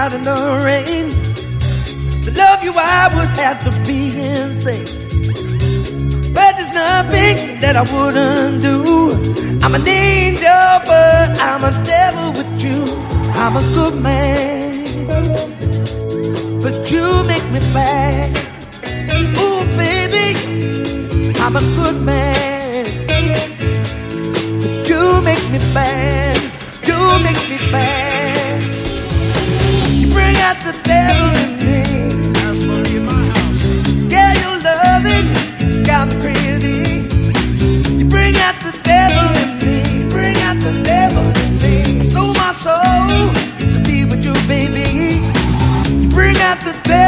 out in the rain. To love you I would have to be insane. But there's nothing that I wouldn't do. I'm an angel, but I'm a devil with you. I'm a good man, but you make me bad. Ooh, baby, I'm a good man, but you make me bad. You make me bad. You bring out the devil in me. Yeah, your loving got me crazy. You bring out the devil in me. Bring out the devil in me. I sold my soul to be with you, baby. You bring out the devil.